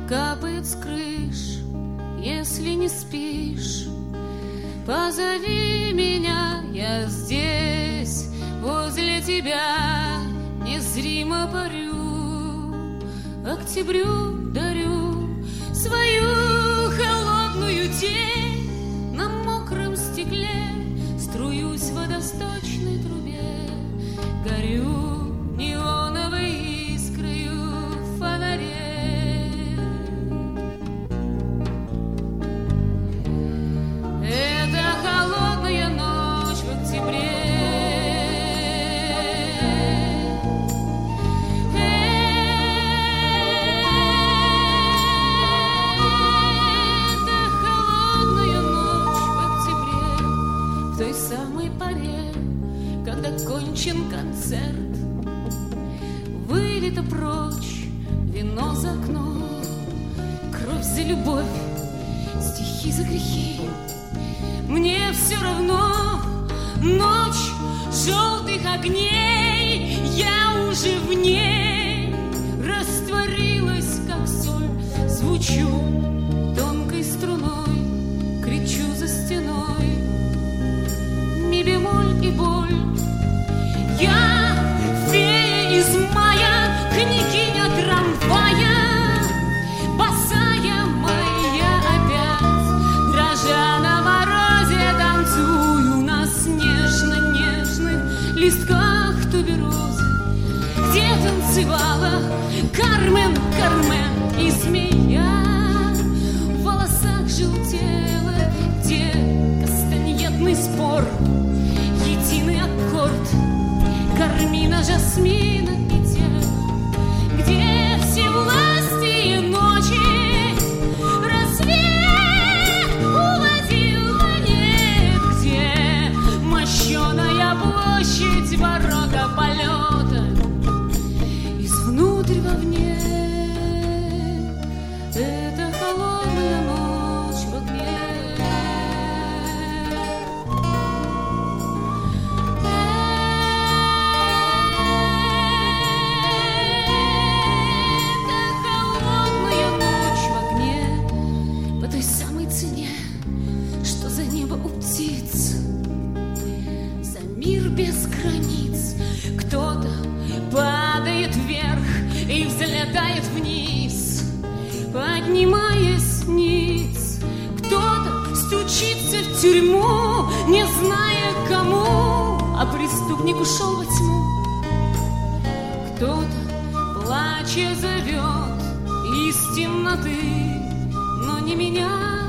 капает с крыш. Если не спишь, позови меня, я здесь, возле тебя, незримо парю. Октябрю дарю свою холодную тень, на мокром стекле струюсь в водосточной трубе, горю неоновой искрою в фонаре. Это холодная ночь в октябре. Это холодная ночь в октябре, в той самой поре, когда кончен концерт, вылито прочь вино за окно, кровь за любовь, стихи за грехи. Мне все равно, ночь желтых огней, я уже в ней растворилась, как соль, звучу тонкой струной, кричу за стеной, ми бемоль и боль. Я фея из мая, княгиня трамвая, босая моя опять, дрожа на морозе, танцую на снежно-нежных листках туберозы, где танцевала Кармен, Кармен и змея, в волосах желтела, где кастаньетный спор, единый аккорд кармина, жасмина и тел, где все власти и ночи рассвет уводил монет, где мощеная площадь, ворота полета извнутрь вовне. Это холодная ночь в огне. Что за небо у птиц, за мир без границ. Кто-то падает вверх и взлетает вниз, поднимаясь ниц. Кто-то стучится в тюрьму, не зная кому, а преступник ушел во тьму. Кто-то, плача, зовет из темноты, но не меня.